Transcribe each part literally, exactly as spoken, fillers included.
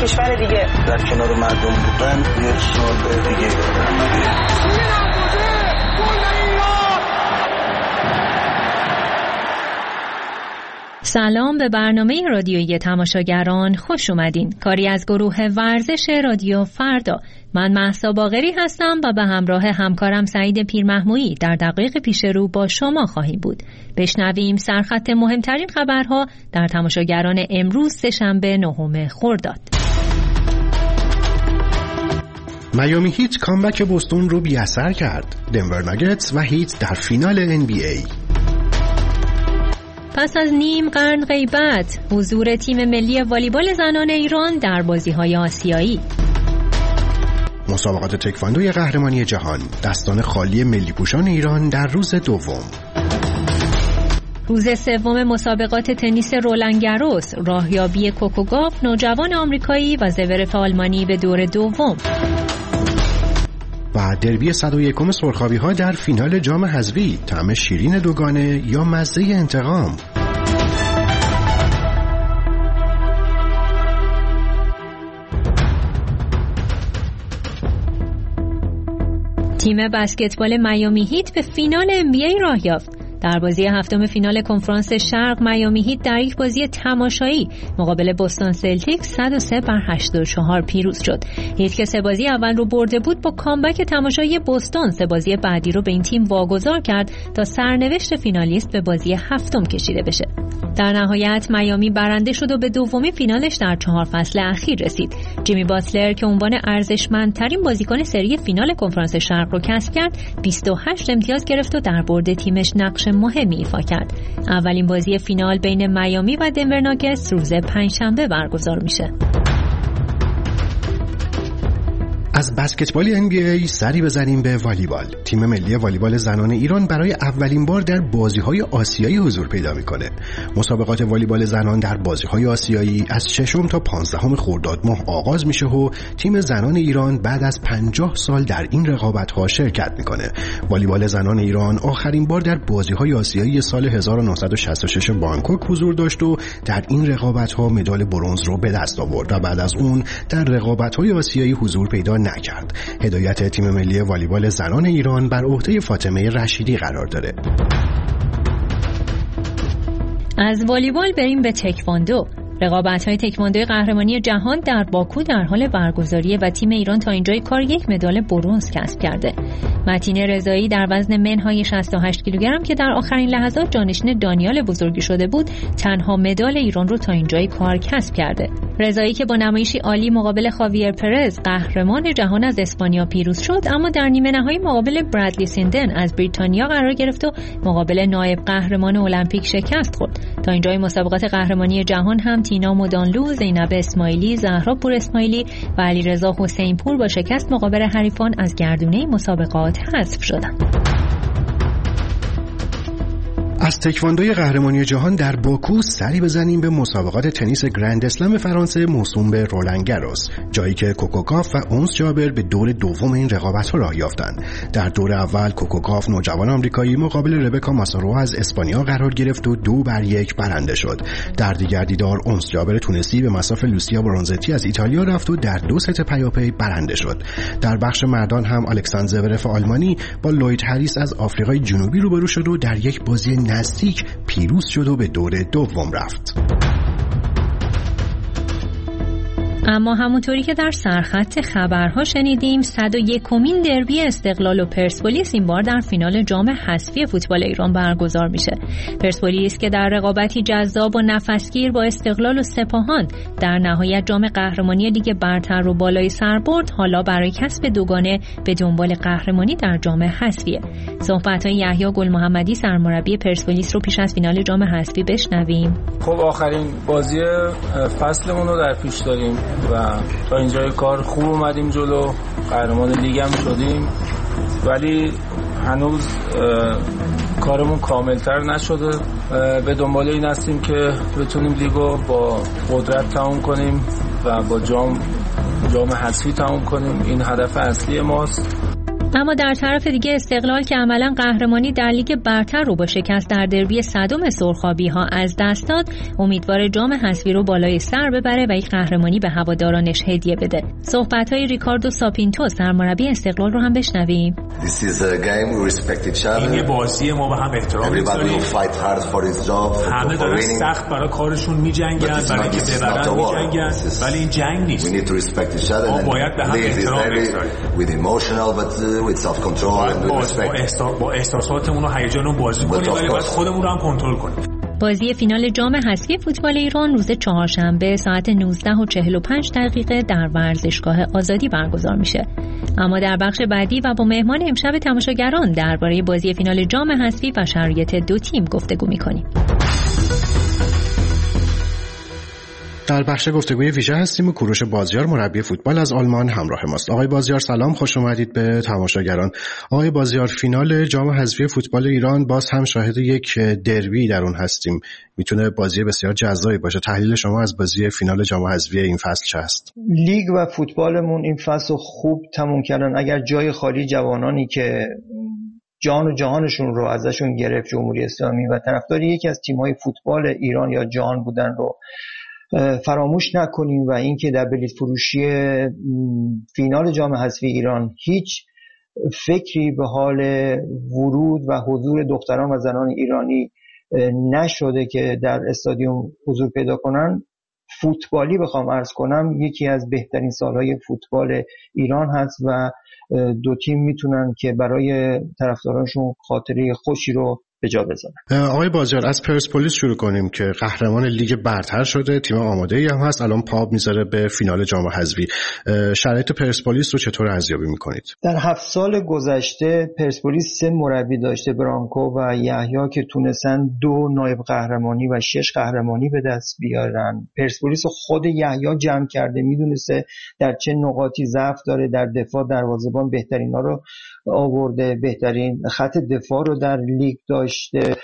کشور دیگه. در کنار مردم بودن یک سال دیگه. سلام به برنامه رادیویی تماشاگران، خوش اومدین. کاری از گروه ورزش رادیو فردا. من مهسا باقری هستم و به همراه همکارم سعید پیرمحمودی در دقایق پیش رو با شما خواهیم بود. بشنویم سرخط مهمترین خبرها در تماشاگران امروز سه‌شنبه نهم خرداد. میامی هیت کامبک بوستون رو بی‌اثر کرد. دنور ناگتس و هیت در فینال ان بی ای. پس از نیم قرن غیبت، حضور تیم ملی والیبال زنان ایران در بازی‌های آسیایی. مسابقات تکواندوی قهرمانی جهان، دستان خالی ملی پوشان ایران در روز دوم. روز سوم مسابقات تنیس رولان گاروس، راهیابی کوکو گاف نوجوان آمریکایی و زورف آلمانی به دور دوم. و دربی صد و یکم سرخابی‌ها در فینال جام حذفی، طعم شیرین دوگانه یا مزه انتقام. تیم بسکتبال میامی هیت به فینال ان بی ای راه یافت. در بازی هفتم فینال کنفرانس شرق، میامی هیت در یک بازی تماشایی مقابل بوستون سلتیکس صد و سه بر هشتاد و چهار پیروز شد. هیت که سه بازی اول رو برده بود، با کامبک تماشایی بوستون سه بازی بعدی رو به این تیم واگذار کرد تا سرنوشت فینالیست به بازی هفتم کشیده بشه. در نهایت میامی برنده شد و به دومی فینالش در چهار فصل اخیر رسید. جیمی باتلر که عنوان ارزشمندترین بازیکن سری فینال کنفرانس شرق رو کسب کرد، بیست و هشت امتیاز گرفت و در برد تیمش نقش مهمی ایفا کرد. اولین بازی فینال بین میامی و دنور ناگتس روز پنجشنبه برگزار میشه. از بسکتبال ان بی ای سری بزنیم به والیبال. تیم ملی والیبال زنان ایران برای اولین بار در بازی‌های آسیایی حضور پیدا می‌کنه. مسابقات والیبال زنان در بازی‌های آسیایی از ششم تا پانزدهم خرداد ماه آغاز میشه و تیم زنان ایران بعد از پنجاه سال در این رقابت‌ها شرکت می‌کنه. والیبال زنان ایران آخرین بار در بازی‌های آسیایی سال هزار و نهصد و شصت و شش بانکوک حضور داشت و در این رقابت‌ها مدال برنز رو به دست آورد و بعد از اون در رقابت‌های آسیایی حضور پیدا نکرد. هدایت تیم ملی والیبال زنان ایران بر عهده فاطمه رشیدی قرار داره. از والیبال بریم به تکواندو. رقابت‌های تکواندوی قهرمانی جهان در باکو در حال برگزاریه و تیم ایران تا اینجای کار یک مدال برنز کسب کرده. متین رضایی در وزن منهای شصت و هشت کیلوگرم که در آخرین لحظات جانشین دانیال بزرگی شده بود، تنها مدال ایران رو تا اینجای کار کسب کرده. رضایی که با نمایشی عالی مقابل خاویر پرز قهرمان جهان از اسپانیا پیروز شد، اما در نیمه نهایی مقابل برادلی سیندن از بریتانیا قرار گرفت و مقابل نایب قهرمان المپیک شکست خورد. تا اینجای مسابقات قهرمانی جهان هم تینا مدانلو، زینب اسماعیلی، زهرا پور اسماعیلی و علیرضا حسین پور با شکست مقابل حریفان از گردونه مسابقات حذف شدند. از تکواندوی قهرمانی جهان در باکو سری بزنیم به مسابقات تنیس گرند اسلم فرانسه موسوم به رولان گاروس، جایی که کوکو گاف و اونس جابر به دور دوم این رقابت‌ها راه یافتند. در دور اول کوکو گاف نوجوان آمریکایی مقابل ربکا ماسارو از اسپانیا قرار گرفت و دو بر یک برنده شد. در دیگر دیدار اونس جابر تونسی به مصاف لوسیا برونزتی از ایتالیا رفت و در دو ست پیاپی برنده شد. در بخش مردان هم الکساندر زورف آلمانی با لوید هریس از آفریقای جنوبی روبرو شد و در یک بازی نزدیک پیروز شد و به دور دوم رفت. اما همونطوری که در سرخط خبرها شنیدیم، صد و یکمین دربی استقلال و پرسپولیس این بار در فینال جام حذفی فوتبال ایران برگزار میشه. پرسپولیس که در رقابتی جذاب و نفسگیر با استقلال و سپاهان در نهایت جام قهرمانی لیگ برتر رو بالای سر برد، حالا برای کسب دوگانه به دنبال قهرمانی در جام حذفیه. صحبت‌های یحیی گل محمدی سرمربی پرسپولیس رو پیش از فینال جام حذفی بشنویم. خب آخرین بازی فصلمون رو در پیش داریم و تا اینجای کار خوب اومدیم جلو، قهرمان لیگ هم شدیم، ولی هنوز کارمون کاملتر نشده. به دنبال این هستیم که بتونیم لیگو با قدرت تموم کنیم و با جام جام حذفی تموم کنیم. این هدف اصلی ماست. اما در طرف دیگه استقلال که عملاً قهرمانی در لیگ برتر رو با شکست در دربی صدم سرخابی‌ها از دست داد، امیدوار جام حذفی رو بالای سر ببره و یک قهرمانی به هوادارانش هدیه بده. صحبت‌های ریکاردو ساپینتو سرمربی استقلال رو هم بشنویم. این یه بازی، ما به هم احترام می‌ذاریم. همه دارن سخت برای کارشون می‌جنگن، برای اینکه ببرن می‌جنگن، ولی این جنگ نیست. ما باید به هم احترام بذاریم. با احساساتمون و هیجانمون بازی کنیم، ولی باید خودمون رو هم کنترل کنیم. بازی فینال جام حذفی فوتبال ایران روز چهارشنبه ساعت نوزده و چهل و پنج دقیقه در ورزشگاه آزادی برگزار میشه. اما در بخش بعدی و با مهمان امشب تماشاگران درباره بازی فینال جام حذفی و شرایط دو تیم گفتگو میکنیم. در بخش گفتگوی ویژه هستیم و کوروش بازیار مربی فوتبال از آلمان همراه ماست. آقای بازیار سلام، خوش اومدید به تماشاگران. آقای بازیار، فینال جام حذفی فوتبال ایران باز هم شاهد یک دربی در اون هستیم. میتونه بازی بسیار جذابی باشه. تحلیل شما از بازی فینال جام حذفی این فصل چه است؟ لیگ و فوتبالمون این فصل خوب تموم کردن. اگر جای خالی جوانانی که جان و جهانشون رو ازشون گرفت جمهوری اسلامی و طرفدار یکی از تیم‌های فوتبال ایران یا جهان بودن رو فراموش نکنیم و اینکه در بلیط فروشی فینال جام حذفی ایران هیچ فکری به حال ورود و حضور دختران و زنان ایرانی نشده که در استادیوم حضور پیدا کنن، فوتبالی بخوام عرض کنم یکی از بهترین سالهای فوتبال ایران هست و دو تیم میتونن که برای طرفدارانشون خاطره خوشی رو به جا بذارن. آقای بازیار، از پرسپولیس شروع کنیم که قهرمان لیگ برتر شده، تیم آماده‌ای هم هست، الان پا میذاره به فینال جام حذفی. شرایط پرسپولیس رو چطور ارزیابی میکنید؟ در هفت سال گذشته پرسپولیس سه مربی داشته، برانکو و یحیی، که تونستن دو نایب قهرمانی و شش قهرمانی به دست بیارن. پرسپولیس خود یحیی جمع کرده، میدونسته در چه نقاطی ضعف داره، در دفاع دروازه‌بان بهترینا رو آورده، بهترین خط دفاع رو در لیگ داشته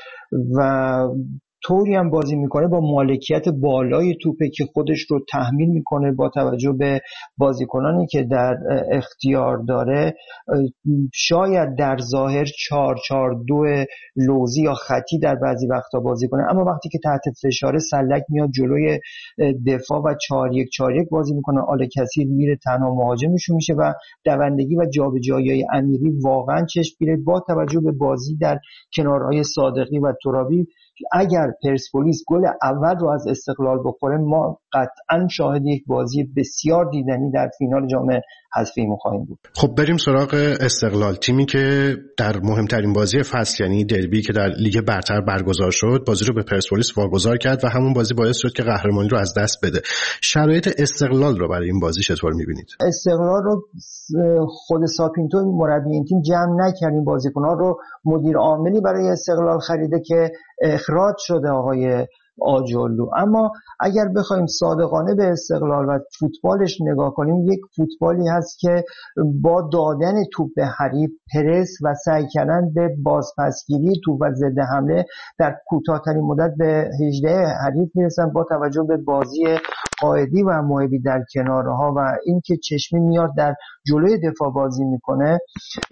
و طوری هم بازی میکنه با مالکیت بالای توپه که خودش رو تحمیل میکنه با توجه به بازیکنانی که در اختیار داره. شاید در ظاهر چهار چهار دو لوزی یا خطی در بعضی وقتا بازی کنه، اما وقتی که تحت فشار سلک میاد جلوی دفاع و چهار یک چهار یک بازی میکنه، آل کثیر میره تنها مهاجمشون میشه و دوندگی و جابجایی امیری واقعا چشم میره با توجه به بازی در کنارهای صادقی و ترابی. اگر پرسپولیس گل اول رو از استقلال بخوره، ما قطعا شاهد یک بازی بسیار دیدنی در فینال جام حذفی خواهیم بود. خب بریم سراغ استقلال، تیمی که در مهمترین بازی فصل یعنی دربی که در لیگ برتر برگزار شد بازی رو به پرسپولیس واگذار کرد و همون بازی باعث شد که قهرمانی رو از دست بده. شرایط استقلال رو برای این بازی چطور می‌بینید؟ استقلال رو خود ساپینتو مربی این تیم جمع نکردیم، بازیکن‌ها رو مدیر عاملی برای استقلال خریده که اخراج شده آقای آجرلو. اما اگر بخوایم صادقانه به استقلال و فوتبالش نگاه کنیم، یک فوتبالی هست که با دادن توپ به حریف، پرس و سعی کردن به بازپسگیری توپ و ضد حمله در کوتاه‌ترین مدت به هجده حریف میرسن با توجه به بازی قائدی و محبی در کنارها و اینکه چشمی میاد در جلوی دفاع بازی میکنه.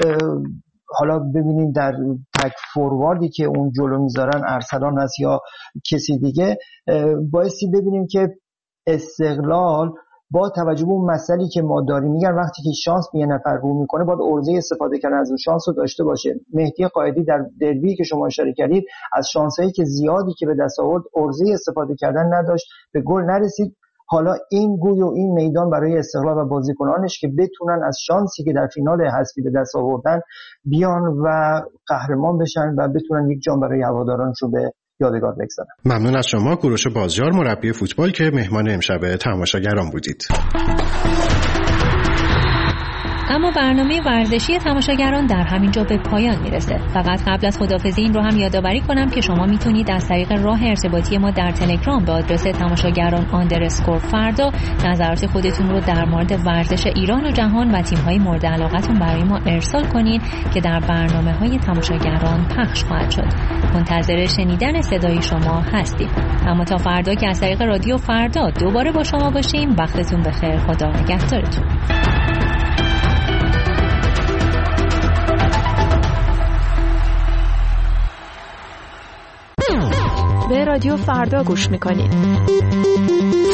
حالا ببینیم در تک فورواردی که اون جلو میذارن ارسلان هست یا کسی دیگه، بایستی ببینیم که استقلال با توجه به اون مسئله که ما داریم، میگن وقتی که شانس به یه نفر رو میکنه باید ارزه استفاده کردن از اون شانس رو داشته باشه. مهدی قائدی در دربی که شما اشاره کردید از شانسایی که زیادی که به دست آورد ارزه استفاده کردن نداشت، به گل نرسید. حالا این گوی و این میدان برای استقلال و بازیکنانش که بتونن از شانسی که در فینال حذفی به دست آوردن بیان و قهرمان بشن و بتونن یک جام برای هوادارانشون به یادگار بگذارن. ممنون از شما کوروش بازیار مربی فوتبال که مهمان امشب تماشاگران بودید. اما برنامه ورزشی تماشاگران در همین جا به پایان میرسه. فقط قبل از خداحافظی این رو هم یادآوری کنم که شما میتونید از طریق راه ارتباطی ما در تلگرام به آدرس تماشاگران آندرسکور فردا نظرات خودتون رو در مورد ورزش ایران و جهان و تیم‌های مورد علاقتون برای ما ارسال کنید که در برنامه‌های تماشاگران پخش خواهد شد. منتظر شنیدن صدای شما هستیم. اما تا فردا که از طریق رادیو فردا دوباره با شما باشیم، وقتتون بخیر. خدا نگهدارتون. به رادیو فردا گوش میکنید.